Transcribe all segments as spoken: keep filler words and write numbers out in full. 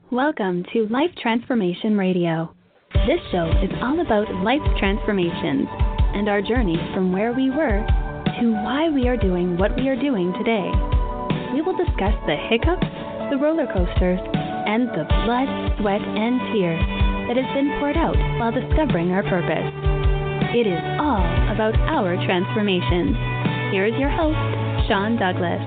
Welcome to Life Transformation Radio. This show is all about life transformations and our journey from where we were to why we are doing what we are doing today. We will discuss the hiccups, the roller coasters, and the blood, sweat, and tears that has been poured out while discovering our purpose. It is all about our transformations. Here is your host, Sean Douglas.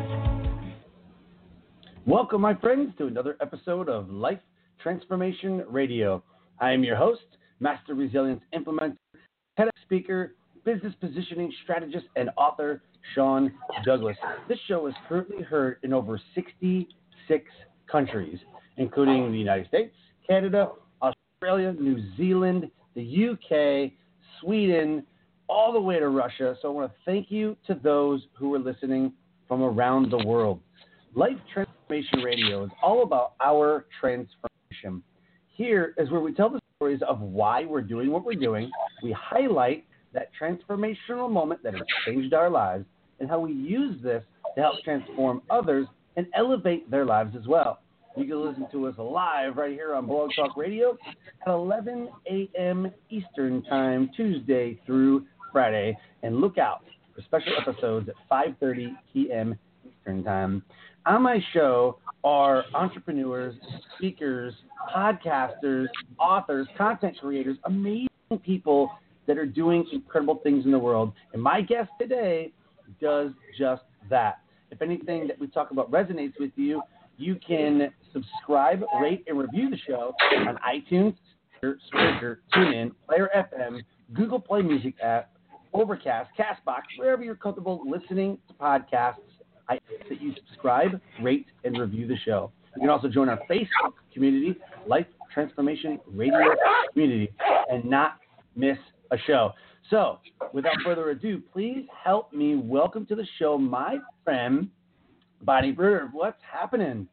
Welcome, my friends, to another episode of Life Transformation Radio. I am your host, Master Resilience Implementer, TEDx speaker, business positioning strategist, and author, Sean Douglas. This show is currently heard in over sixty-six countries, including the United States, Canada, Australia, New Zealand, the U K, Sweden, all the way to Russia. So I want to thank you to those who are listening from around the world. Life Transformation Radio is all about our transformation. Here is where we tell the stories of why we're doing what we're doing. We highlight that transformational moment that has changed our lives and how we use this to help transform others and elevate their lives as well. You can listen to us live right here on Blog Talk Radio at eleven a.m. Eastern Time, Tuesday through Friday. And look out for special episodes at five thirty p.m. Eastern Time. On my show are entrepreneurs, speakers, podcasters, authors, content creators, amazing people that are doing incredible things in the world. And my guest today does just that. If anything that we talk about resonates with you, you can subscribe, rate, and review the show on iTunes, Spreaker, TuneIn, Player F M, Google Play Music app, Overcast, CastBox, wherever you're comfortable listening to podcasts. I ask that you subscribe, rate, and review the show. You can also join our Facebook community, Life Transformation Radio Community, and not miss a show. So, without further ado, please help me welcome to the show my friend, Bonnie Bruder. What's happening?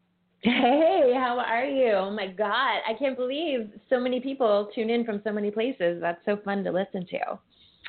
Hey, how are you? Oh, my God. I can't believe so many people tune in from so many places. That's so fun to listen to.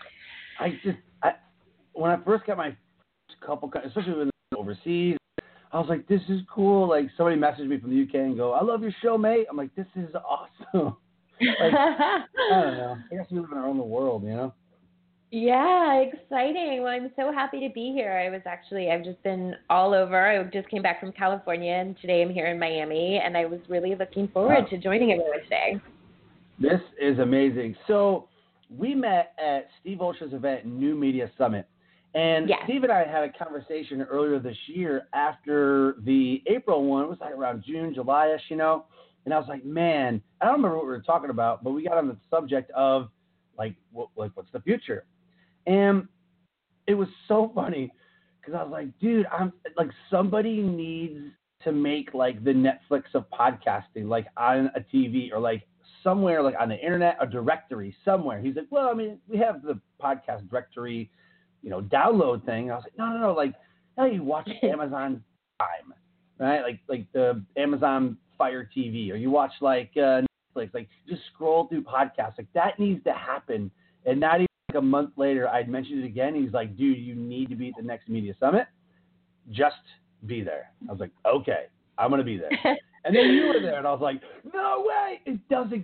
I just, I, when I first got my couple, especially when overseas, I was like, this is cool. Like, somebody messaged me from the U K and go, I love your show, mate. I'm like, this is awesome. Like, I don't know. I guess we live in our own world, you know? Yeah, exciting. Well, I'm so happy to be here. I was actually, I've just been all over. I just came back from California, and today I'm here in Miami, and I was really looking forward wow. to joining everyone today. This is amazing. So we met at Steve Olsha's event, New Media Summit. And yes. Steve and I had a conversation earlier this year after the April one. It was like around June, July-ish, you know. And I was like, man, I don't remember what we were talking about, but we got on the subject of, like, what, like what's the future? And it was so funny because I was like, dude, I'm like, somebody needs to make, like, the Netflix of podcasting, like, on a T V or, like, somewhere, like, on the internet, a directory somewhere. He's like, well, I mean, we have the podcast directory, you know, download thing. And I was like, no, no, no, like, how you watch Amazon Prime, right? Like, like the Amazon Fire T V, or you watch, like, uh, Netflix, like, just scroll through podcasts. Like, that needs to happen. And not even like a month later, I'd mentioned it again. He's like, dude, you need to be at the next media summit. Just be there. I was like, okay, I'm going to be there. And then you were there, and I was like, no way, it does exist.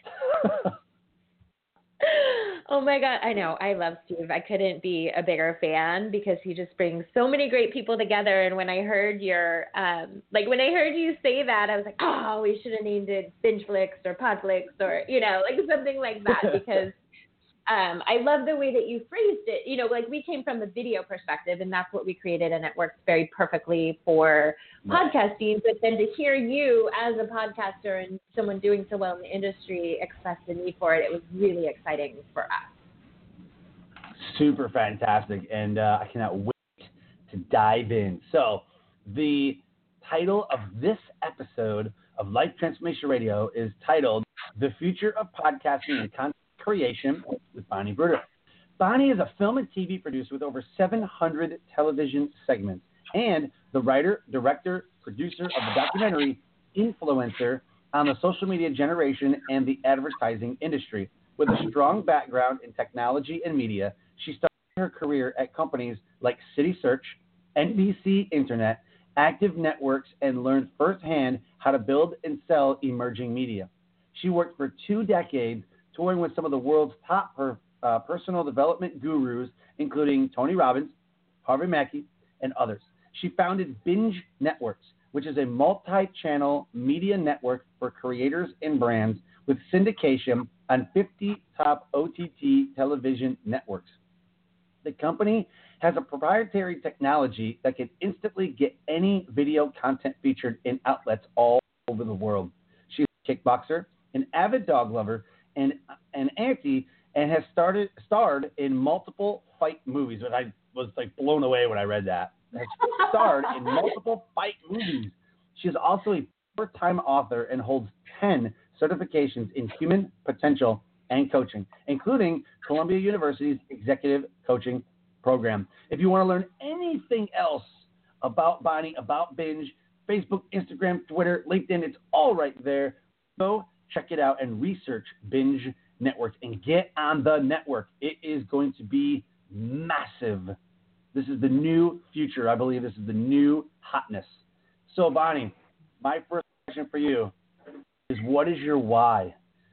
Oh my God, I know. I love Steve. I couldn't be a bigger fan because he just brings so many great people together. And when I heard your, um, like when I heard you say that, I was like, oh, we should have named it Bingeflix or Podflix or, you know, like something like that because um, I love the way that you phrased it. You know, like we came from the video perspective and that's what we created and it works very perfectly for right. podcasting. But then to hear you as a podcaster and someone doing so well in the industry express the need for it, it was really exciting for us. Super fantastic. And uh, I cannot wait to dive in. So the title of this episode of Life Transformation Radio is titled The Future of Podcasting and Content Creation with Bonnie Bruder. Bonnie is a film and T V producer with over seven hundred television segments and the writer, director, producer of the documentary Influencer on the social media generation and the advertising industry. With a strong background in technology and media, she started her career at companies like City Search, N B C Internet, active networks, and learned firsthand how to build and sell emerging media. She worked for two decades touring with some of the world's top per, uh, personal development gurus, including Tony Robbins, Harvey Mackey, and others. She founded Binge Networks, which is a multi-channel media network for creators and brands with syndication on fifty top O T T television networks. The company has a proprietary technology that can instantly get any video content featured in outlets all over the world. She's a kickboxer, an avid dog lover, and an auntie, and has started starred in multiple fight movies. But I was like blown away when I read that. Has starred in multiple fight movies. She is also a four-time author and holds ten certifications in human potential and coaching, including Columbia University's executive coaching program. If you want to learn anything else about Bonnie, about Binge, Facebook, Instagram, Twitter, LinkedIn, it's all right there. Go check it out and research Binge Networks and get on the network. It is going to be massive. This is the new future. I believe this is the new hotness. So, Bonnie, my first question for you is, what is your why?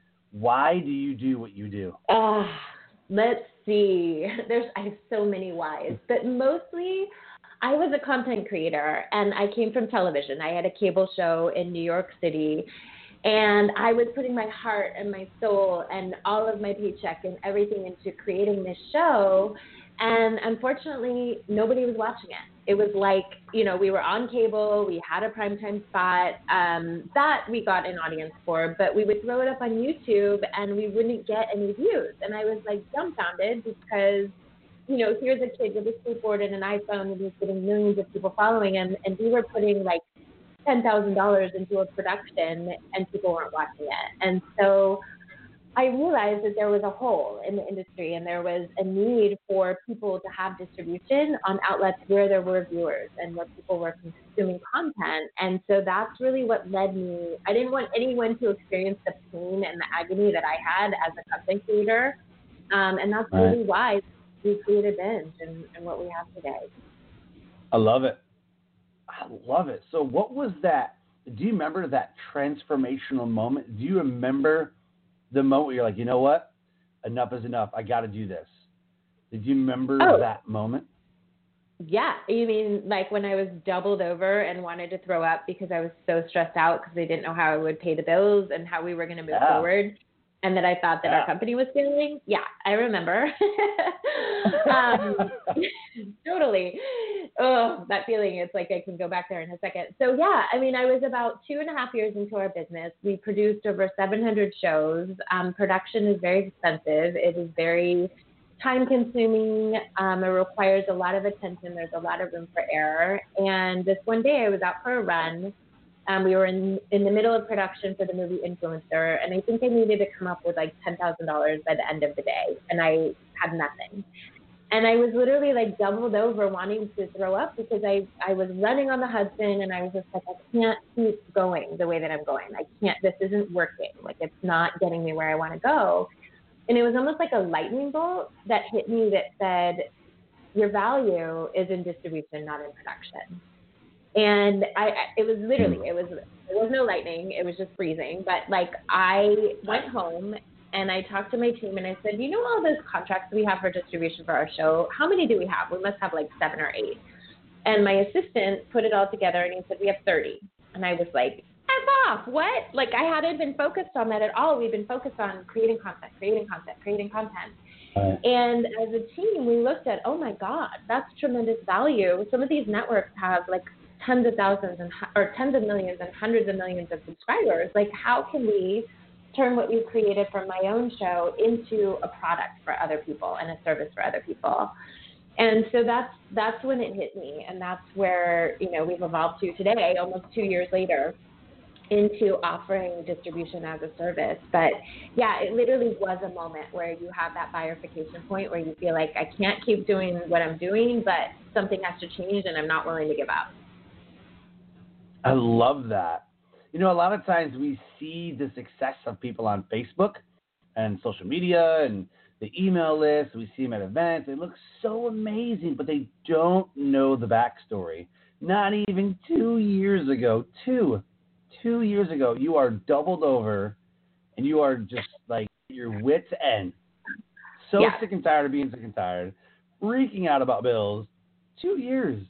Why do you do what you do? Uh, let's see. There's I have so many whys, but mostly I was a content creator, and I came from television. I had a cable show in New York City, and I was putting my heart and my soul and all of my paycheck and everything into creating this show. And unfortunately, nobody was watching it. It was like, you know, we were on cable, we had a primetime spot um, that we got an audience for, but we would throw it up on YouTube and we wouldn't get any views. And I was like dumbfounded because, you know, here's a kid with a skateboard and an iPhone and he's getting millions of people following him, and we were putting like ten thousand dollars into a production and people weren't watching it. And so I realized that there was a hole in the industry and there was a need for people to have distribution on outlets where there were viewers and where people were consuming content. And so that's really what led me. I didn't want anyone to experience the pain and the agony that I had as a content creator. Um, and that's right. really why we created Binge and, and what we have today. I love it. I love it. So what was that? Do you remember that transformational moment? Do you remember the moment where you're like, you know what? Enough is enough. I got to do this. Did you remember oh. that moment? Yeah. You mean like when I was doubled over and wanted to throw up because I was so stressed out because I didn't know how I would pay the bills and how we were going to move yeah. forward, and that I thought that yeah. our company was failing? Yeah, I remember. um, totally. Oh, that feeling. It's like I can go back there in a second. So yeah, I mean, I was about two and a half years into our business. We produced over seven hundred shows. Um, production is very expensive. It is very time consuming. Um, it requires a lot of attention. There's a lot of room for error. And this one day I was out for a run. Um, we were in, in the middle of production for the movie Influencer, and I think I needed to come up with like ten thousand dollars by the end of the day, and I had nothing. And I was literally like doubled over wanting to throw up because I, I was running on the Hudson, and I was just like, I can't keep going the way that I'm going. I can't, this isn't working. Like, it's not getting me where I want to go. And it was almost like a lightning bolt that hit me that said, your value is in distribution, not in production. And I, it was literally, it was, there was no lightning. It was just freezing. But like, I went home and I talked to my team and I said, you know, all those contracts we have for distribution for our show, how many do we have? We must have like seven or eight. And my assistant put it all together and he said, we have thirty. And I was like, F off, what? Like, I hadn't been focused on that at all. We've been focused on creating content, creating content, creating content. Right. And as a team, we looked at, oh my God, that's tremendous value. Some of these networks have like tens of thousands and or tens of millions and hundreds of millions of subscribers. Like, how can we turn what we've created from my own show into a product for other people and a service for other people? And so that's that's when it hit me, and that's where, you know, we've evolved to today, almost two years later, into offering distribution as a service. But yeah, it literally was a moment where you have that bifurcation point where you feel like I can't keep doing what I'm doing, but something has to change, and I'm not willing to give up. I love that. You know, a lot of times we see the success of people on Facebook and social media and the email list. We see them at events. They look so amazing, but they don't know the backstory. not even two years ago, two, two years ago, you are doubled over and you are just like your wit's end. So yeah. sick and tired of being sick and tired, freaking out about bills. Two years.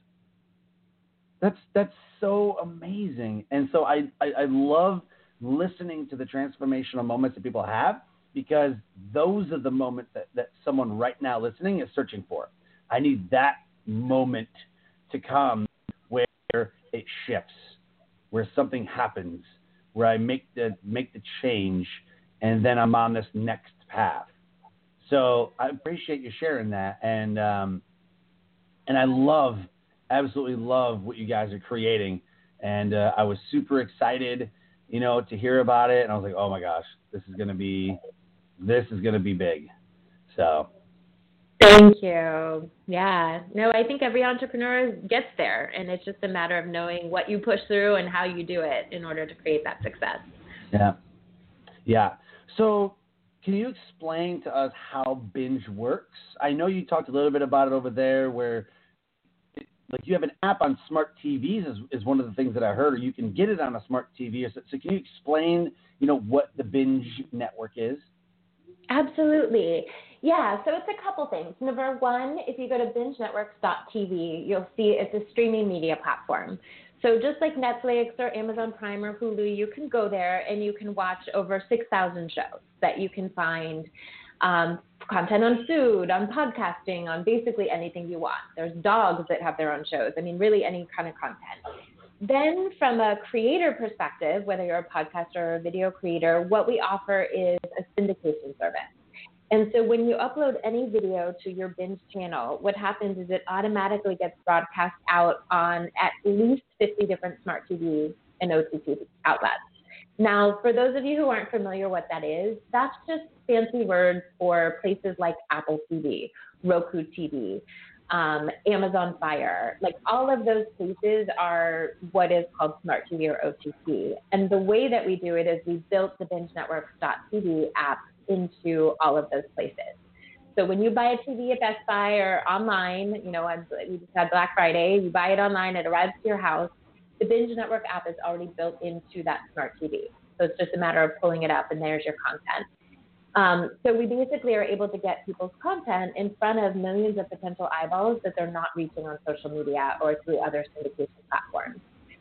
That's that's so amazing. And so I, I, I love listening to the transformational moments that people have, because those are the moments that, that someone right now listening is searching for. I need that moment to come where it shifts, where something happens, where I make the make the change, and then I'm on this next path. So I appreciate you sharing that, and um, and I love, absolutely love what you guys are creating, and uh, I was super excited, you know, to hear about it, and I was like, oh my gosh, this is gonna be, this is gonna be big. So. Thank you. Yeah. No, I think every entrepreneur gets there, and it's just a matter of knowing what you push through and how you do it in order to create that success. Yeah. Yeah. So can you explain to us how Binge works? I know you talked a little bit about it over there, where it, like you have an app on smart T Vs is, is one of the things that I heard, or you can get it on a smart T V. So, so can you explain, you know, what the Binge network is? Absolutely. Yeah, so it's a couple things. Number one, if you go to binge networks dot t v, you'll see it's a streaming media platform. So just like Netflix or Amazon Prime or Hulu, you can go there and you can watch over six thousand shows that you can find, um, content on food, on podcasting, on basically anything you want. There's dogs that have their own shows. I mean, really any kind of content. Then from a creator perspective, whether you're a podcaster or a video creator, what we offer is a syndication service. And so when you upload any video to your Binge channel, what happens is it automatically gets broadcast out on at least fifty different smart T V and O T T outlets. Now, for those of you who aren't familiar what that is, that's just fancy words for places like Apple T V, Roku T V, um, Amazon Fire. Like all of those places are what is called smart T V or O T T. And the way that we do it is we built the binge networks dot t v app into all of those places. So when you buy a T V at Best Buy or online, you know, we just had Black Friday, you buy it online, it arrives to your house, the Binge Network app is already built into that smart T V. So it's just a matter of pulling it up and there's your content. Um, so we basically are able to get people's content in front of millions of potential eyeballs that they're not reaching on social media or through other syndication platforms.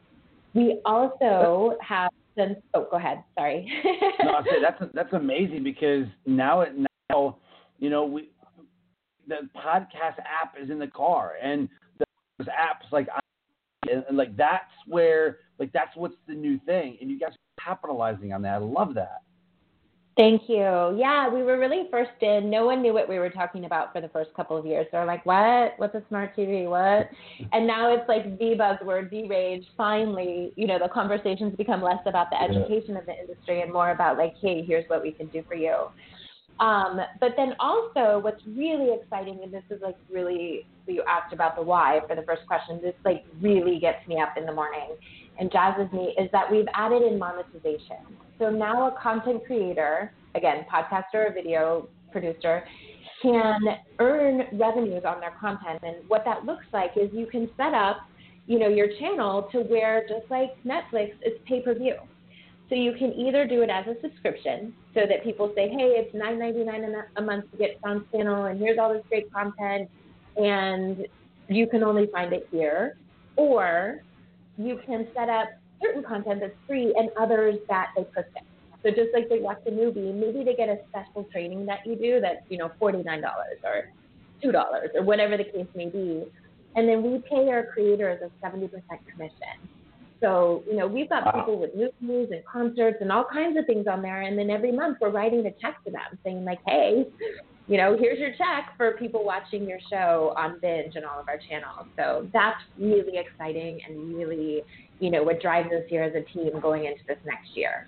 We also have Then, oh, go ahead. Sorry. No, I say that's that's amazing, because now it now you know we the podcast app is in the car, and there's apps like and, and like that's where like that's what's the new thing, and you guys are capitalizing on that. I love that. Thank you. Yeah, we were really first in. No one knew what we were talking about for the first couple of years. They're like, what? What's a smart T V? What? And now it's like the buzzword, the rage. Finally, you know, the conversations become less about the education of the industry and more about like, hey, here's what we can do for you. Um, but then also what's really exciting, and this is like really, you asked about the why for the first question, this like really gets me up in the morning and jazzes me, is that we've added in monetization. So now a content creator, again, podcaster or video producer, can earn revenues on their content. And what that looks like is you can set up, you know, your channel to where just like Netflix, it's pay-per-view. So you can either do it as a subscription so that people say, hey, it's nine ninety-nine a month to get Sean's channel, and here's all this great content, and you can only find it here. Or you can set up certain content that's free and others that they purchase. So just like they watch a movie, maybe they get a special training that you do that's, you know, forty-nine dollars or two dollars or whatever the case may be. And then we pay our creators a seventy percent commission. So, you know, we've got wow. people with movies and concerts and all kinds of things on there. And then every month we're writing a check to them saying like, hey, you know, here's your check for people watching your show on Binge and all of our channels. So that's really exciting and really, you know, what drives us here as a team going into this next year.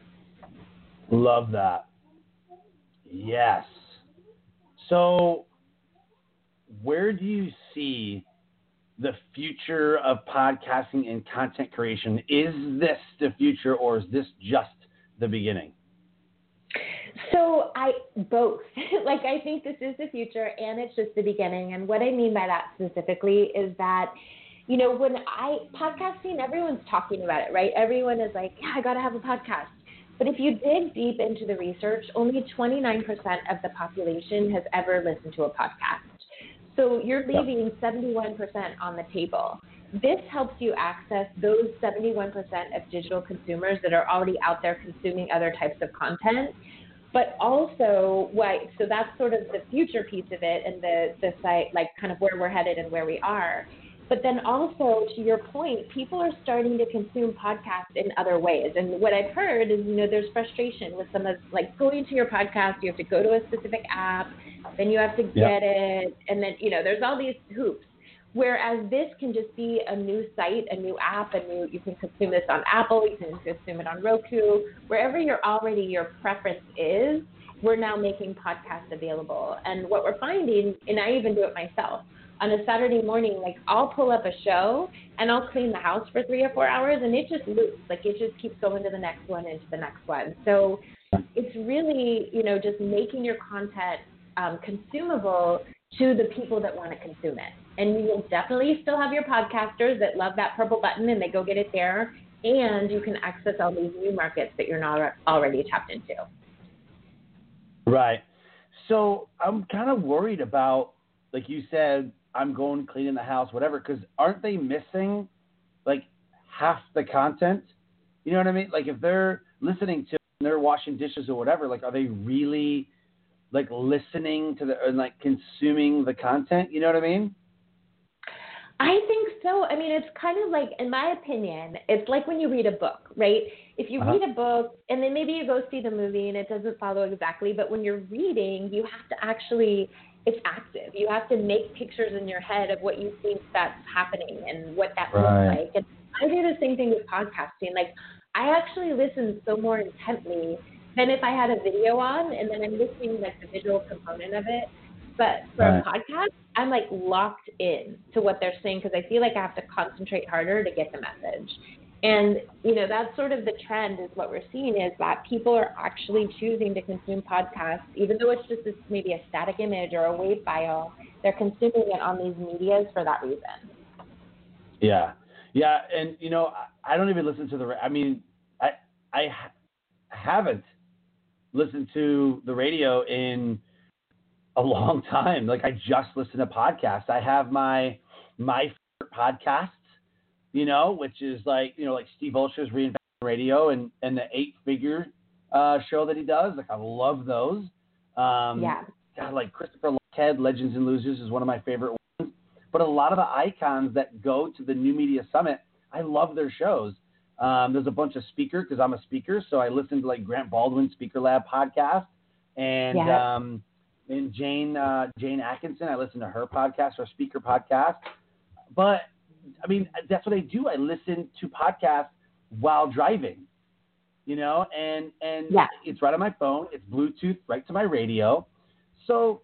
Love that. Yes. So where do you see the future of podcasting and content creation? Is this the future, or is this just the beginning? So I, both. Like, I think this is the future and it's just the beginning. And what I mean by that specifically is that you know, when I, podcasting, everyone's talking about it, right? Everyone is like, yeah, I got to have a podcast. But if you dig deep into the research, only twenty-nine percent of the population has ever listened to a podcast. So you're leaving yep. seventy-one percent on the table. This helps you access those seventy-one percent of digital consumers that are already out there consuming other types of content. But also, why? So that's sort of the future piece of it, and the the site, like kind of where we're headed and where we are. But then also, to your point, people are starting to consume podcasts in other ways. And what I've heard is, you know, there's frustration with some of, like, going to your podcast, you have to go to a specific app, then you have to get yep. it, and then, you know, there's all these hoops. Whereas this can just be a new site, a new app, a new, you can consume this on Apple, you can consume it on Roku, wherever you're already, your preference is, we're now making podcasts available. And what we're finding, and I even do it myself, on a Saturday morning, like I'll pull up a show and I'll clean the house for three or four hours and it just loops. Like it just keeps going to the next one and to the next one. So it's really, you know, just making your content um, consumable to the people that want to consume it. And you will definitely still have your podcasters that love that purple button and they go get it there. And you can access all these new markets that you're not already tapped into. Right. So I'm kind of worried about, like you said, I'm going cleaning the house, whatever, because aren't they missing, like, half the content? You know what I mean? Like, if they're listening to and they're washing dishes or whatever, like, are they really, like, listening to the, and, like, consuming the content? You know what I mean? I think so. I mean, it's kind of like, in my opinion, it's like when you read a book, right? If you uh-huh. read a book and then maybe you go see the movie and it doesn't follow exactly, but when you're reading, you have to actually, it's active. You have to make pictures in your head of what you think that's happening and what that right. looks like. And I do the same thing with podcasting. Like, I actually listen so more intently than if I had a video on and then I'm listening like the visual component of it. But for right. a podcast, I'm like locked in to what they're saying because I feel like I have to concentrate harder to get the message. And, you know, that's sort of the trend is what we're seeing is that people are actually choosing to consume podcasts, even though it's just this, maybe a static image or a WAV file, they're consuming it on these medias for that reason. Yeah. Yeah. And, you know, I don't even listen to the, I mean, I, I haven't listened to the radio in a long time. Like I just listen to podcasts. I have my, my favorite podcasts, you know, which is like, you know, like Steve Olsher's Reinventing Radio and, and the eight figure uh, show that he does. Like I love those. Um, yeah. God, like Christopher Lochhead, Legends and Losers is one of my favorite ones. But a lot of the icons that go to the New Media Summit, I love their shows. Um, there's a bunch of speakers because I'm a speaker. So I listen to like Grant Baldwin's Speaker Lab podcast and, yeah. um, and Jane, uh, Jane Atkinson. I listen to her podcast, her speaker podcast. But I mean, that's what I do. I listen to podcasts while driving, you know, and, and yeah. it's right on my phone. It's Bluetooth right to my radio. So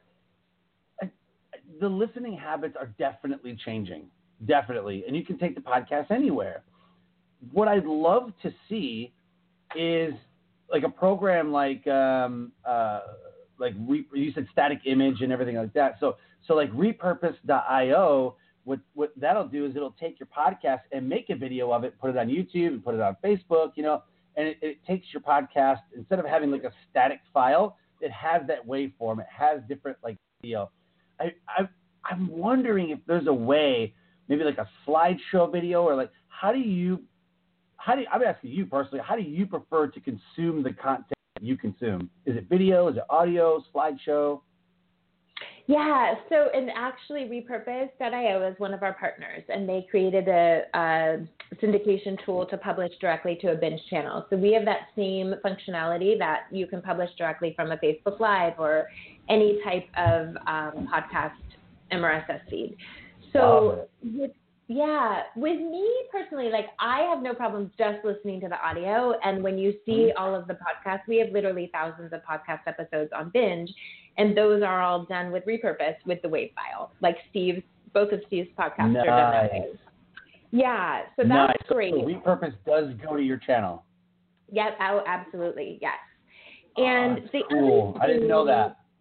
I, the listening habits are definitely changing, definitely. And you can take the podcast anywhere. What I'd love to see is like a program like, um, uh, like re- you said static image and everything like that. So, so like repurpose dot io, What what that'll do is it'll take your podcast and make a video of it, put it on YouTube and put it on Facebook, you know, and it, it takes your podcast, instead of having like a static file, it has that waveform. It has different like video. I, I, I'm wondering if there's a way, maybe like a slideshow video or like, how do you, how do you, I'm asking you personally, how do you prefer to consume the content you consume? Is it video? Is it audio, slideshow? Yeah, so and actually repurpose dot io is one of our partners, and they created a, a syndication tool to publish directly to a binge channel. So we have that same functionality that you can publish directly from a Facebook Live or any type of um, podcast M R S S feed. So with, yeah, with me personally, like I have no problem just listening to the audio. And when you see all of the podcasts, we have literally thousands of podcast episodes on Binge. And those are all done with repurpose with the WAV file. Like Steve's, both of Steve's podcasts nice. are done that way. Yeah, so that's nice. great. So repurpose does go to your channel. Yes, oh, absolutely, yes. And oh, the cool. other I didn't know that.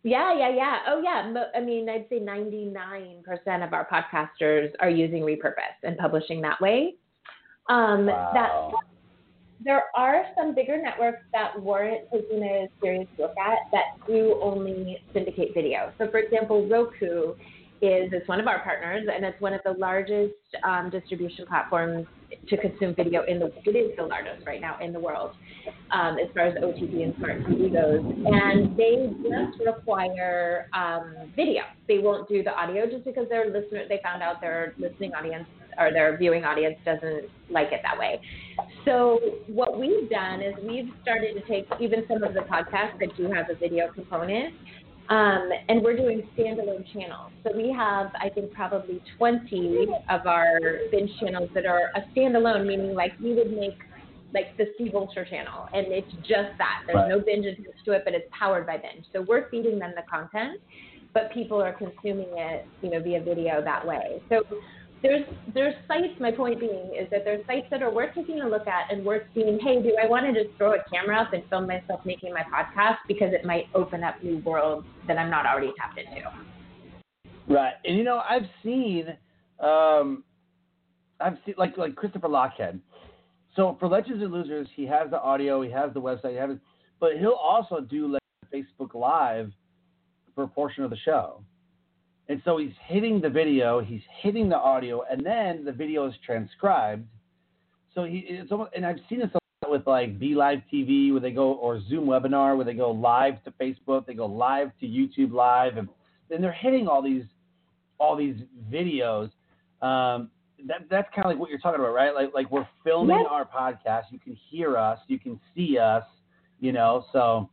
Yeah, yeah, yeah. Oh, yeah. Mo- I mean, I'd say ninety-nine percent of our podcasters are using Repurpose and publishing that way. Um, Wow. That there are some bigger networks that weren't taking a serious look at that do only syndicate video. So, for example, Roku is it's one of our partners, and it's one of the largest um, distribution platforms to consume video in the. It is the largest right now in the world, um, as far as O T T and smart T V goes. And they just require um, video. They won't do the audio just because their listener. They found out their listening audience or their viewing audience doesn't like it that way. So what we've done is we've started to take even some of the podcasts that do have a video component. Um, and we're doing standalone channels. So we have, I think, probably twenty of our binge channels that are a standalone, meaning like we would make like the Steve Olsher channel, and it's just that. There's Right. no binge attached to it, but it's powered by binge. So we're feeding them the content, but people are consuming it, you know, via video that way. So there's there's sites, my point being is that there's sites that are worth taking a look at and worth seeing, hey, do I want to just throw a camera up and film myself making my podcast because it might open up new worlds that I'm not already tapped into. Right. And, you know, I've seen, um, I've seen, like, like Christopher Lochhead. So for Legends and Losers, he has the audio, he has the website, he has it, but he'll also do like Facebook Live for a portion of the show. And so he's hitting the video, he's hitting the audio, and then the video is transcribed. So he, it's almost, and I've seen this a lot with like Be Live T V, where they go, or Zoom webinar, where they go live to Facebook, they go live to YouTube Live, and then they're hitting all these, all these videos. Um, that that's kind of like what you're talking about, right? Like, like we're filming Yes. our podcast. You can hear us, you can see us, you know. So.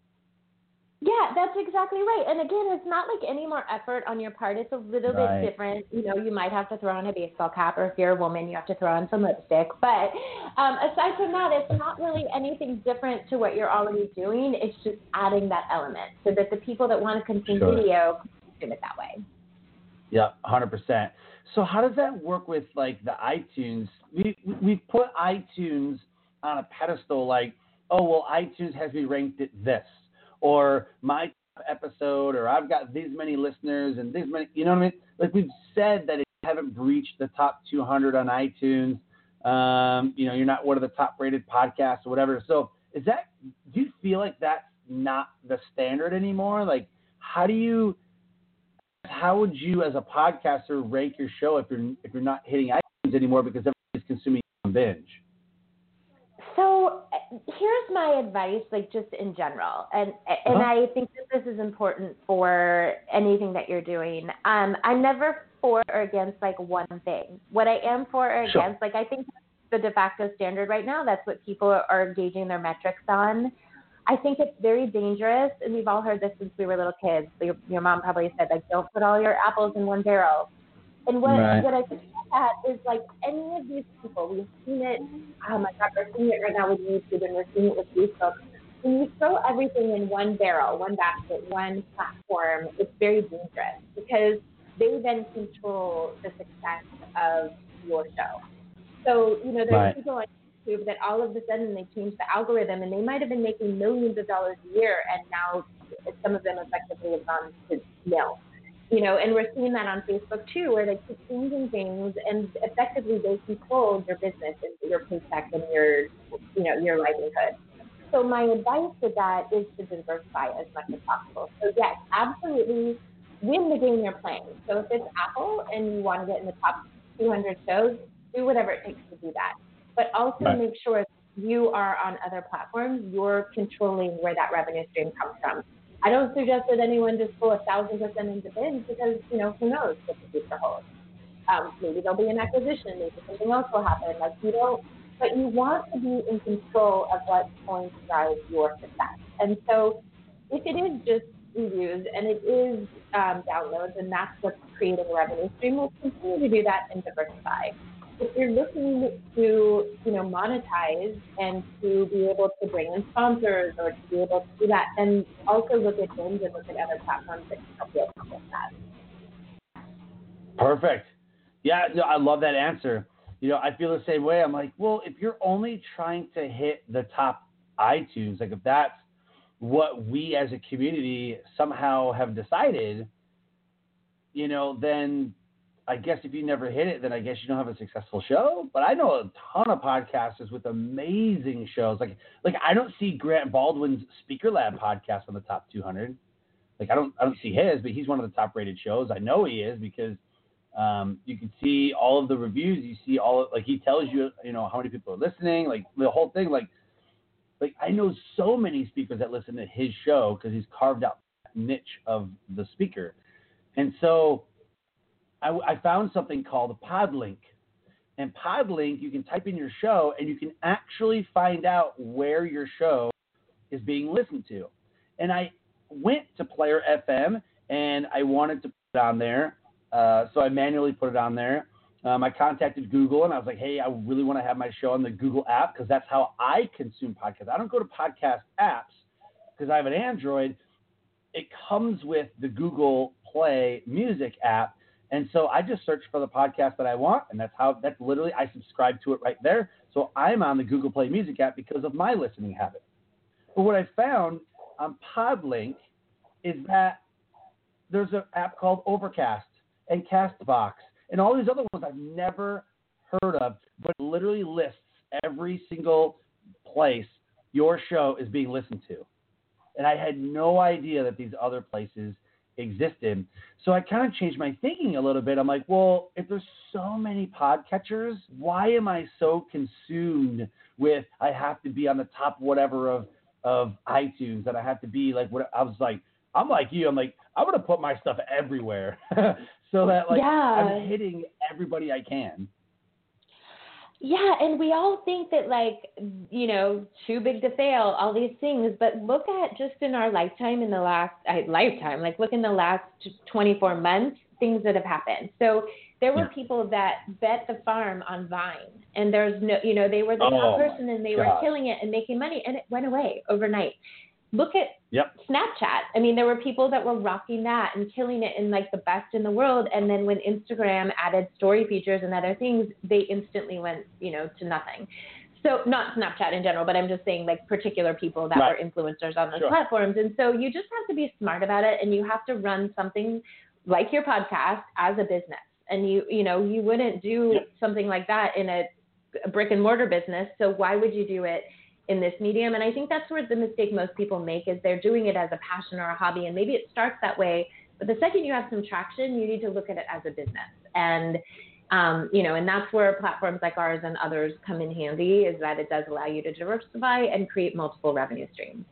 Yeah, that's exactly right. And again, it's not like any more effort on your part. It's a little Right. bit different. You know, you might have to throw on a baseball cap, or if you're a woman, you have to throw on some lipstick. But um, aside from that, it's not really anything different to what you're already doing. It's just adding that element so that the people that want to consume Sure. video consume it that way. Yeah, one hundred percent. So how does that work with like the iTunes? We we put iTunes on a pedestal, like, oh well, iTunes has me ranked at this, or my episode, or I've got these many listeners and these many. You know what I mean? Like we've said that if you haven't breached the top two hundred on iTunes, um, you know, you're not one of the top rated podcasts or whatever. So is that? Do you feel like that's not the standard anymore? Like, how do you? How would you, as a podcaster, rank your show if you're if you're not hitting iTunes anymore because everybody's consuming on binge? So here's my advice, like just in general, and and Uh-huh. I think that this is important for anything that you're doing. Um, I'm never for or against like one thing. What I am for or Sure. against, like I think the de facto standard right now, that's what people are gauging their metrics on. I think it's very dangerous, and we've all heard this since we were little kids. Your, your mom probably said, like, don't put all your apples in one barrel. And what, Right. what I think about that is, like, any of these people, we've seen it, oh my God, we're seeing it right now with YouTube, and we're seeing it with Facebook. When you throw everything in one barrel, one basket, one platform, it's very dangerous because they then control the success of your show. So, you know, there's Right. people on YouTube that all of a sudden they change the algorithm, and they might have been making millions of dollars a year, and now some of them effectively have gone to nil. You know, and we're seeing that on Facebook too, where they keep changing things, and effectively they control your business and your paycheck and your, you know, your livelihood. So my advice to that is to diversify as much as possible. So yes, absolutely win the game you're playing. So if it's Apple and you want to get in the top two hundred shows, do whatever it takes to do that. But also Right. make sure you are on other platforms, you're controlling where that revenue stream comes from. I don't suggest that anyone just go a thousand percent into binge because, you know, who knows what the future holds. Um, maybe there'll be an acquisition, maybe something else will happen. Like you don't, but you want to be in control of what's going to drive your success. And so if it is just reviews and it is um, downloads and that's what's creating a revenue stream, we'll continue to do that and diversify. If you're looking to, you know, monetize and to be able to bring in sponsors or to be able to do that, then also look at binge and look at other platforms that can help you accomplish that. Perfect. Yeah, no, I love that answer. You know, I feel the same way. I'm like, well, if you're only trying to hit the top iTunes, like if that's what we as a community somehow have decided, you know, then I guess if you never hit it, then I guess you don't have a successful show. But I know a ton of podcasters with amazing shows. Like, like I don't see Grant Baldwin's Speaker Lab podcast on the top two hundred. Like, I don't, I don't see his, but he's one of the top rated shows. I know he is because um, you can see all of the reviews. You see all of, like, he tells you, you know, how many people are listening, like the whole thing. Like, like I know so many speakers that listen to his show because he's carved out that niche of the speaker. And so I, I found something called Podlink. And Podlink, you can type in your show and you can actually find out where your show is being listened to. And I went to Player F M and I wanted to put it on there. Uh, so I manually put it on there. Um, I contacted Google and I was like, hey, I really want to have my show on the Google app because that's how I consume podcasts. I don't go to podcast apps because I have an Android. It comes with the Google Play Music app. And so I just search for the podcast that I want, and that's how, that's literally, I subscribe to it right there. So I'm on the Google Play Music app because of my listening habit. But what I found on Podlink is that there's an app called Overcast and Castbox and all these other ones I've never heard of, but it literally lists every single place your show is being listened to. And I had no idea that these other places existed. So I kind of changed my thinking a little bit. I'm like, well, if there's so many podcatchers, why am I so consumed with I have to be on the top whatever of of iTunes, that I have to be like what I was like, I'm like you, I'm like, I want to put my stuff everywhere so that like yeah. I'm hitting everybody I can. Yeah, and we all think that, like, you know, too big to fail, all these things. But look at just in our lifetime, in the last uh, lifetime, like look in the last twenty-four months, things that have happened. So there were yeah. people that bet the farm on Vine, and there's no, you know, they were the top oh person and they God. were killing it and making money, and it went away overnight. Look at yep. Snapchat. I mean, there were people that were rocking that and killing it and like the best in the world. And then when Instagram added story features and other things, they instantly went, you know, to nothing. So not Snapchat in general, but I'm just saying like particular people that right. were influencers on those sure. platforms. And so you just have to be smart about it, and you have to run something like your podcast as a business. And you, you know, you wouldn't do yep. something like that in a, a brick and mortar business. So why would you do it in this medium? And I think that's where the mistake most people make is they're doing it as a passion or a hobby, and maybe it starts that way, but the second you have some traction, you need to look at it as a business. And um, you know, and that's where platforms like ours and others come in handy, is that it does allow you to diversify and create multiple revenue streams.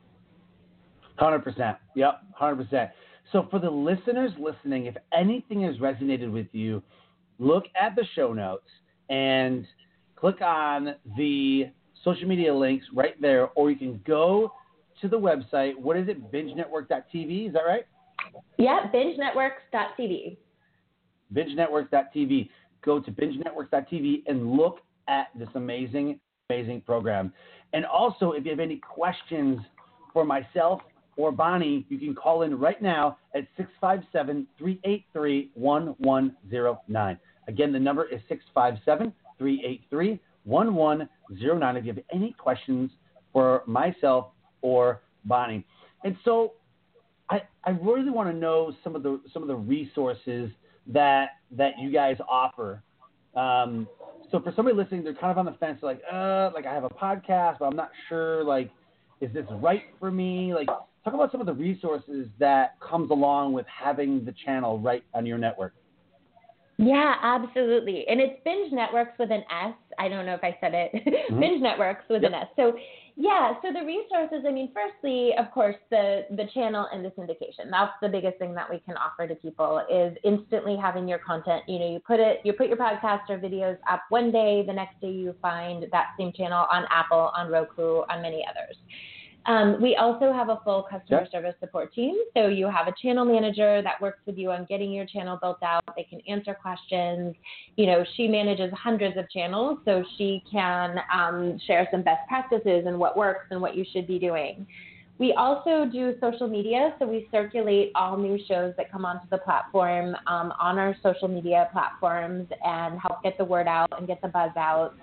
one hundred percent. Yep, one hundred percent. So for the listeners listening, if anything has resonated with you, look at the show notes and click on the social media links right there, or you can go to the website. What is it? binge network dot t v. Is that right? Yeah, binge networks dot t v. binge networks dot t v. Go to binge networks dot t v and look at this amazing, amazing program. And also, if you have any questions for myself or Bonnie, you can call in right now at six five seven, three eight three, one one zero nine. Again, the number is six five seven, three eight three, one one zero nine if you have any questions for myself or Bonnie. And so I, I really want to know some of the some of the resources that that you guys offer. Um, so for somebody listening, they're kind of on the fence, like, uh, like I have a podcast, but I'm not sure, like, is this right for me? Like, talk about some of the resources that comes along with having the channel right on your network. Yeah, absolutely. And it's Binge Networks with an S. I don't know if I said it. Mm-hmm. Binge Networks with yep. an S. So, yeah, so the resources, I mean, firstly, of course, the, the channel and the syndication. That's the biggest thing that we can offer to people, is instantly having your content. You know, you put it, you put your podcast or videos up one day, the next day you find that same channel on Apple, on Roku, on many others. Um, we also have a full customer okay. service support team. So you have a channel manager that works with you on getting your channel built out. They can answer questions. You know, she manages hundreds of channels, so she can um, share some best practices and what works and what you should be doing. We also do social media, so we circulate all new shows that come onto the platform um, on our social media platforms and help get the word out and get the buzz out.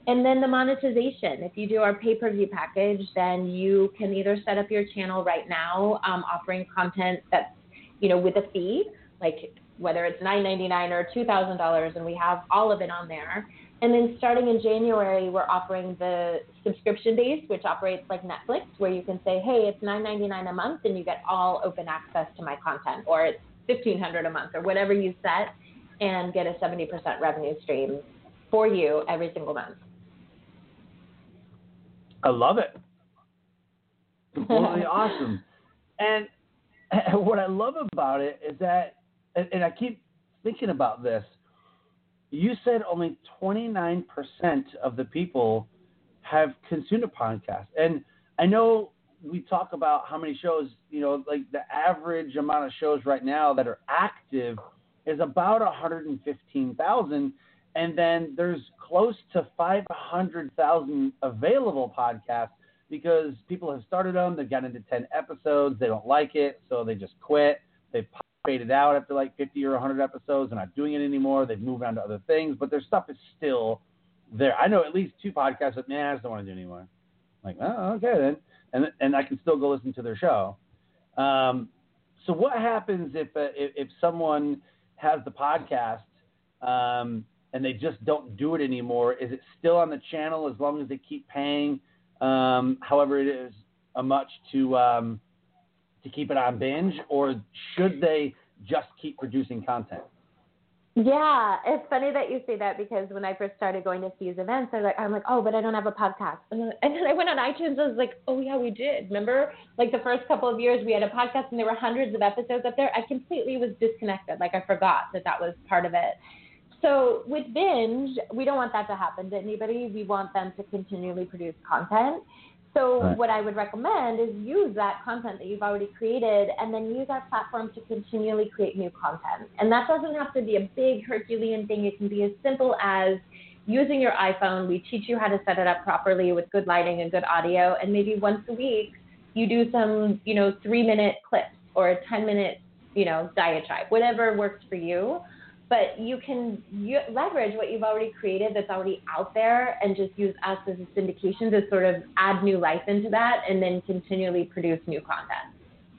And then the monetization. If you do our pay-per-view package, then you can either set up your channel right now, um, offering content that's, you know, with a fee, like whether it's nine ninety-nine or two thousand dollars, and we have all of it on there. And then starting in January, we're offering the subscription base, which operates like Netflix, where you can say, hey, it's nine ninety-nine a month, and you get all open access to my content, or it's fifteen hundred dollars a month, or whatever you set, and get a seventy percent revenue stream for you every single month. I love it. Completely awesome. And what I love about it is that, and I keep thinking about this, you said only twenty-nine percent of the people have consumed a podcast. And I know we talk about how many shows, you know, like the average amount of shows right now that are active is about one hundred fifteen thousand. And then there's close to five hundred thousand available podcasts because people have started them. They've gotten into ten episodes. They don't like it, so they just quit. They've faded out after like fifty or one hundred episodes. They're not doing it anymore. They've moved on to other things, but their stuff is still there. I know at least two podcasts that, man, I just don't want to do anymore. I'm like, oh, okay then. And and I can still go listen to their show. Um, so what happens if, uh, if if someone has the podcast um, and they just don't do it anymore? Is it still on the channel as long as they keep paying, um, however it is, a much to um, to keep it on binge, or should they just keep producing content? Yeah, it's funny that you say that, because when I first started going to Steve's events, I was like, I'm like, oh, but I don't have a podcast. And then, and then I went on iTunes, I was like, oh, yeah, we did. Remember, like the first couple of years we had a podcast and there were hundreds of episodes up there. I completely was disconnected. Like I forgot that that was part of it. So with binge, we don't want that to happen to anybody. We want them to continually produce content. So right. What I would recommend is use that content that you've already created and then use our platform to continually create new content. And that doesn't have to be a big Herculean thing. It can be as simple as using your iPhone. We teach you how to set it up properly with good lighting and good audio. And maybe once a week, you do some, you know, three-minute clips or a ten-minute, you know, diatribe, whatever works for you. But you can u- leverage what you've already created that's already out there and just use us as a syndication to sort of add new life into that and then continually produce new content.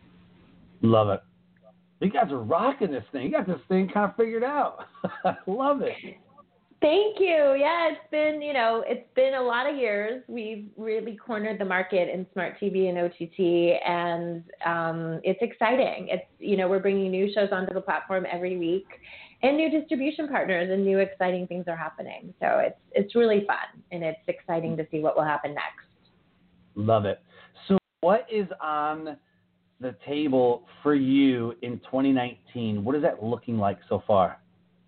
Love it. You guys are rocking this thing. You got this thing kind of figured out. I love it. Thank you. Yeah, it's been, you know, it's been a lot of years. We've really cornered the market in smart T V and O T T, and um, it's exciting. It's, you know, we're bringing new shows onto the platform every week, and new distribution partners, and new exciting things are happening. So it's it's really fun, and it's exciting to see what will happen next. Love it. So what is on the table for you in twenty nineteen? What is that looking like so far?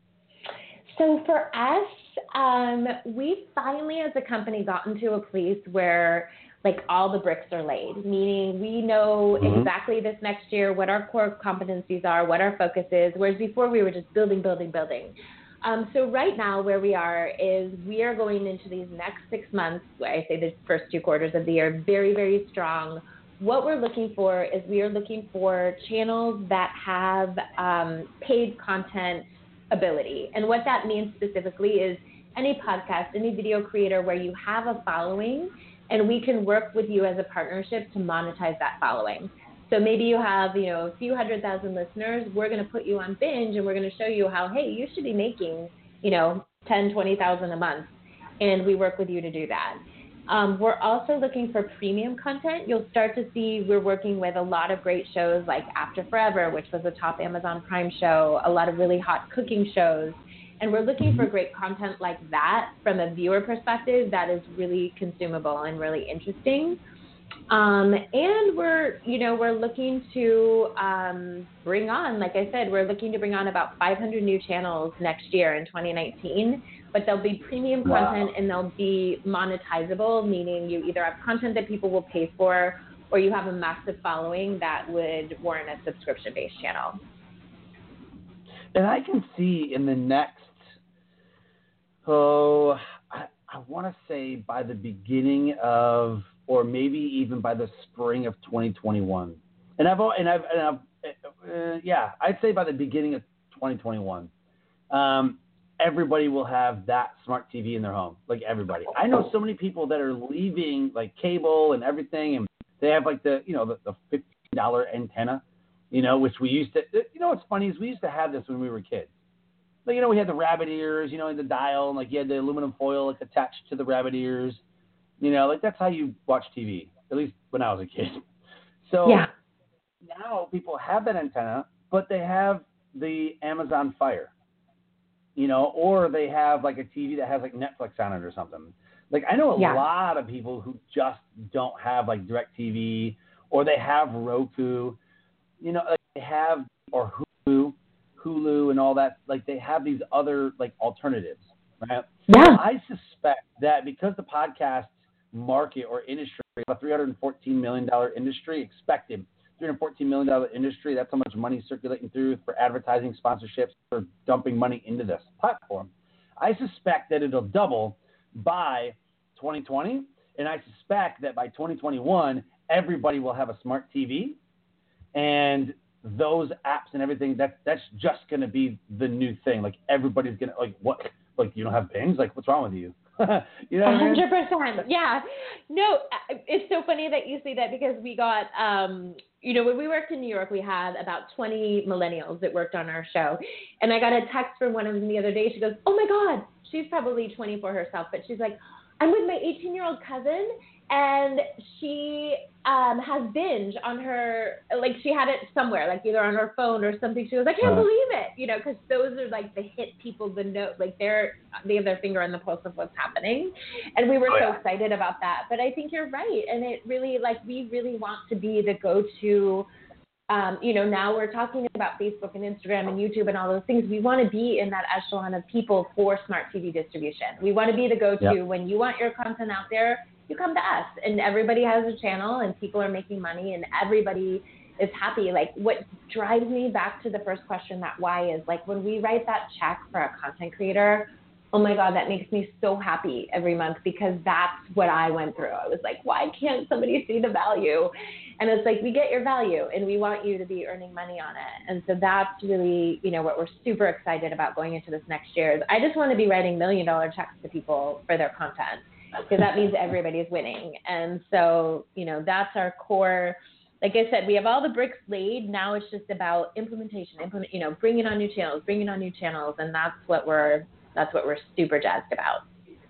So for us, um, we've finally as a company gotten to a place where like all the bricks are laid, meaning we know mm-hmm. exactly this next year what our core competencies are, what our focus is, whereas before we were just building, building, building. Um, so right now where we are is we are going into these next six months, I say the first two quarters of the year, very, very strong. What we're looking for is we are looking for channels that have um, paid content ability. And what that means specifically is any podcast, any video creator where you have a following, and we can work with you as a partnership to monetize that following. So maybe you have, you know, a few hundred thousand listeners. We're going to put you on binge, and we're going to show you how, hey, you should be making, you know, ten, twenty thousand a month, and we work with you to do that. Um, we're also looking for premium content. You'll start to see we're working with a lot of great shows like After Forever, which was a top Amazon Prime show, a lot of really hot cooking shows. And we're looking for great content like that from a viewer perspective that is really consumable and really interesting. Um, and we're, you know, we're looking to um, bring on, like I said, we're looking to bring on about five hundred new channels next year in twenty nineteen, but they'll be premium content wow. and they'll be monetizable, meaning you either have content that people will pay for or you have a massive following that would warrant a subscription-based channel. And I can see in the next, oh, I, I want to say by the beginning of, or maybe even by the spring of twenty twenty-one. And I've, and I've, and I've uh, yeah, I'd say by the beginning of twenty twenty-one. Um, everybody will have that smart T V in their home. Like everybody. I know so many people that are leaving like cable and everything, and they have like the, you know, the, the fifteen dollar antenna, you know, which we used to, you know, what's funny is we used to have this when we were kids. Like, you know, we had the rabbit ears, you know, in the dial, and like you had the aluminum foil like attached to the rabbit ears. You know, like that's how you watch T V, at least when I was a kid. So yeah. now people have that antenna, but they have the Amazon Fire, you know, or they have like a T V that has like Netflix on it or something. Like I know a yeah. lot of people who just don't have like DirecTV, or they have Roku, you know, like they have, or Hulu, Hulu and all that. Like they have these other like alternatives, right? Yeah. I suspect that because the podcast market or industry, a three hundred fourteen million dollars industry, expected three hundred fourteen million dollars industry, that's how much money circulating through for advertising, sponsorships, for dumping money into this platform. I suspect that it'll double by twenty twenty, and I suspect that by twenty twenty-one, everybody will have a smart T V, and those apps and everything, that, that's just going to be the new thing. Like everybody's going to, like, what, like you don't have Bings? Like what's wrong with you? You know what I mean? one hundred percent. Yeah. No, it's so funny that you say that because we got, um, you know, when we worked in New York, we had about twenty millennials that worked on our show. And I got a text from one of them the other day. She goes, oh my God, she's probably twenty-four herself, but she's like, I'm with my eighteen-year-old cousin, and she um, has Binge on her, like she had it somewhere, like either on her phone or something. She goes, I can't uh, believe it, you know, because those are like the hit people, the note, like they're, they have their finger on the pulse of what's happening. And we were oh, so yeah. excited about that. But I think you're right. And it really, like, we really want to be the go-to, um, you know, now we're talking about Facebook and Instagram and YouTube and all those things. We want to be in that echelon of people for smart T V distribution. We want to be the go-to yep. when you want your content out there. You come to us, and everybody has a channel, and people are making money, and everybody is happy. Like, what drives me back to the first question, that why, is like when we write that check for a content creator, oh my God, that makes me so happy every month, because that's what I went through. I was like, why can't somebody see the value? And it's like, we get your value, and we want you to be earning money on it. And so that's really, you know, what we're super excited about going into this next year. I just want to be writing million dollar checks to people for their content, because that means everybody's winning. And so, you know, that's our core. Like I said, we have all the bricks laid. Now it's just about implementation, implement, you know, bringing on new channels, bringing on new channels. And that's what we're, that's what we're super jazzed about.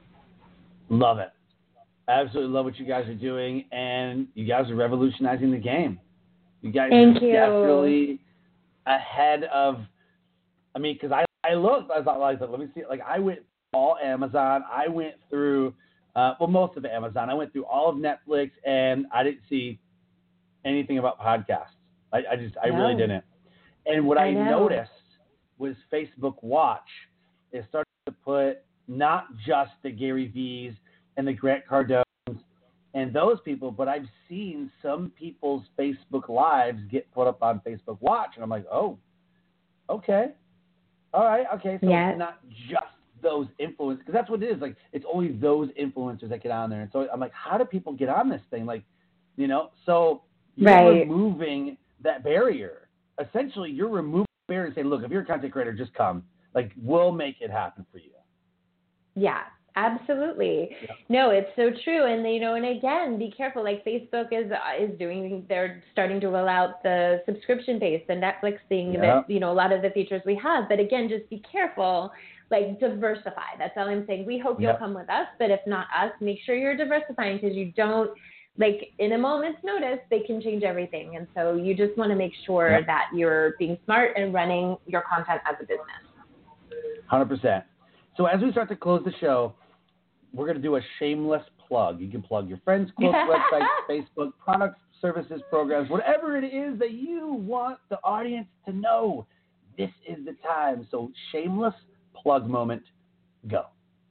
Love it. Absolutely love what you guys are doing. And you guys are revolutionizing the game. You guys Thank are you. definitely ahead of, I mean, because I, I looked, I thought, like, let me see, like I went all Amazon. I went through, Uh, well, most of Amazon. I went through all of Netflix, and I didn't see anything about podcasts. I, I just, I no. really didn't. And what I, I noticed was Facebook Watch is starting to put not just the Gary V's and the Grant Cardones and those people, but I've seen some people's Facebook Lives get put up on Facebook Watch, and I'm like, oh, okay, all right, okay. So yeah. it's not just those influencers, because that's what it is. Like, it's only those influencers that get on there. And so I'm like, how do people get on this thing? Like, you know, so you're right. removing that barrier. Essentially, you're removing the barrier and saying, look, if you're a content creator, just come. Like, we'll make it happen for you. Yeah, absolutely. Yeah. No, it's so true. And, you know, and again, be careful. Like, Facebook is is doing, they're starting to roll out the subscription base, the Netflix thing, yeah. that, you know, a lot of the features we have. But again, just be careful. Like, diversify. That's all I'm saying. We hope you'll yep. come with us, but if not us, make sure you're diversifying, because you don't, like, in a moment's notice, they can change everything. And so you just want to make sure yep. that you're being smart and running your content as a business. one hundred percent. So as we start to close the show, we're going to do a shameless plug. You can plug your friends, quotes, websites, Facebook, products, services, programs, whatever it is that you want the audience to know. This is the time. So shameless plug moment, go.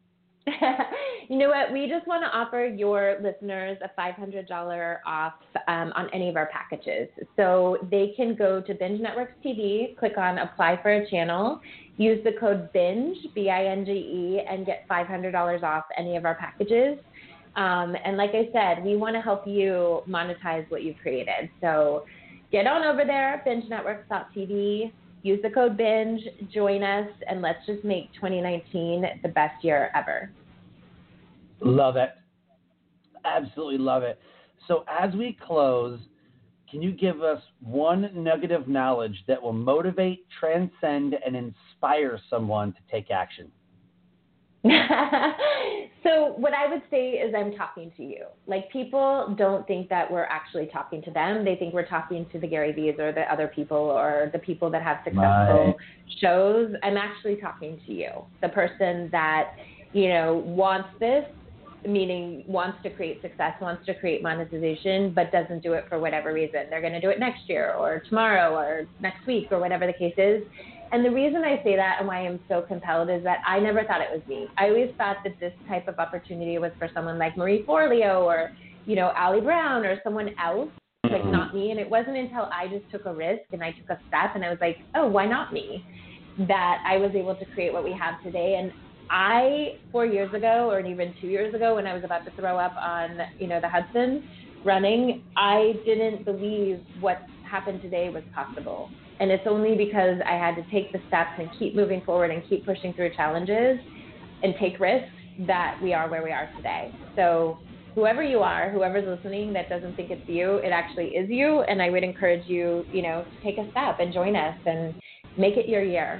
You know what? We just want to offer your listeners a five hundred dollars off um, on any of our packages. So they can go to Binge Networks T V, click on apply for a channel, use the code BINGE, B I N G E, and get five hundred dollars off any of our packages. Um, and like I said, we want to help you monetize what you've created. So get on over there, binge networks dot t v. use the code BINGE, join us, and let's just make twenty nineteen the best year ever. Love it. Absolutely love it. So as we close, can you give us one nugget of knowledge that will motivate, transcend, and inspire someone to take action? So what I would say is I'm talking to you. Like, people don't think that we're actually talking to them. They think we're talking to the Gary Vees or the other people or the people that have successful Right. shows. I'm actually talking to you, the person that, you know, wants this, meaning wants to create success, wants to create monetization, but doesn't do it for whatever reason. They're going to do it next year or tomorrow or next week or whatever the case is. And the reason I say that and why I'm so compelled is that I never thought it was me. I always thought that this type of opportunity was for someone like Marie Forleo or, you know, Ali Brown or someone else, like not me. And it wasn't until I just took a risk and I took a step and I was like, oh, why not me? That I was able to create what we have today. And I, four years ago or even two years ago when I was about to throw up on, you know, the Hudson running, I didn't believe what happened today was possible. And it's only because I had to take the steps and keep moving forward and keep pushing through challenges and take risks that we are where we are today. So whoever you are, whoever's listening that doesn't think it's you, it actually is you. And I would encourage you, you know, to take a step and join us and make it your year.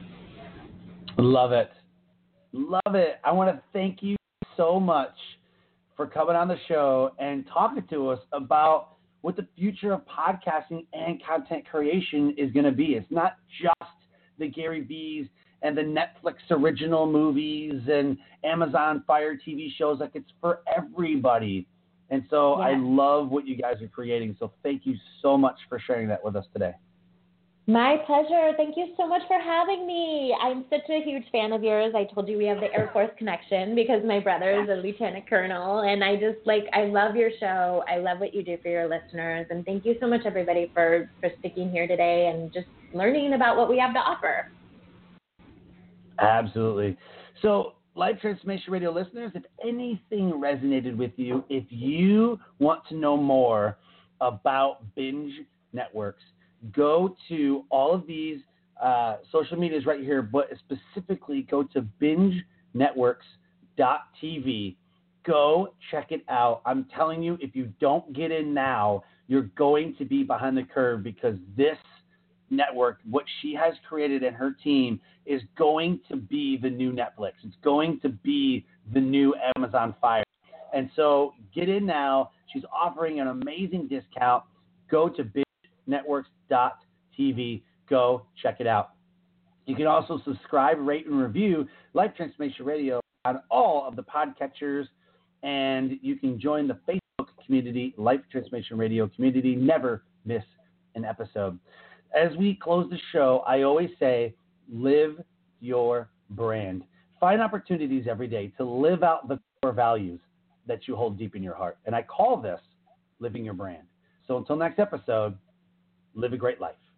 Love it. Love it. I want to thank you so much for coming on the show and talking to us about what the future of podcasting and content creation is going to be. It's not just the Gary Vees and the Netflix original movies and Amazon Fire T V shows. Like, it's for everybody. And so Yeah. I love what you guys are creating. So thank you so much for sharing that with us today. My pleasure. Thank you so much for having me. I'm such a huge fan of yours. I told you we have the Air Force connection because my brother is a lieutenant colonel, and I just, like, I love your show. I love what you do for your listeners, and thank you so much, everybody, for, for sticking here today and just learning about what we have to offer. Absolutely. So, Life Transformation Radio listeners, if anything resonated with you, if you want to know more about Binge Networks, go to all of these uh, social medias right here, but specifically go to binge networks dot t v. Go check it out. I'm telling you, if you don't get in now, you're going to be behind the curve, because this network, what she has created and her team, is going to be the new Netflix. It's going to be the new Amazon Fire. And so get in now. She's offering an amazing discount. Go to binge networks dot t v. Go check it out. You can also subscribe, rate, and review Life Transformation Radio on all of the podcatchers, and you can join the Facebook community, Life Transformation Radio community. Never miss an episode. As we close the show, I always say, live your brand. Find opportunities every day to live out the core values that you hold deep in your heart. And I call this living your brand. So until next episode, live a great life.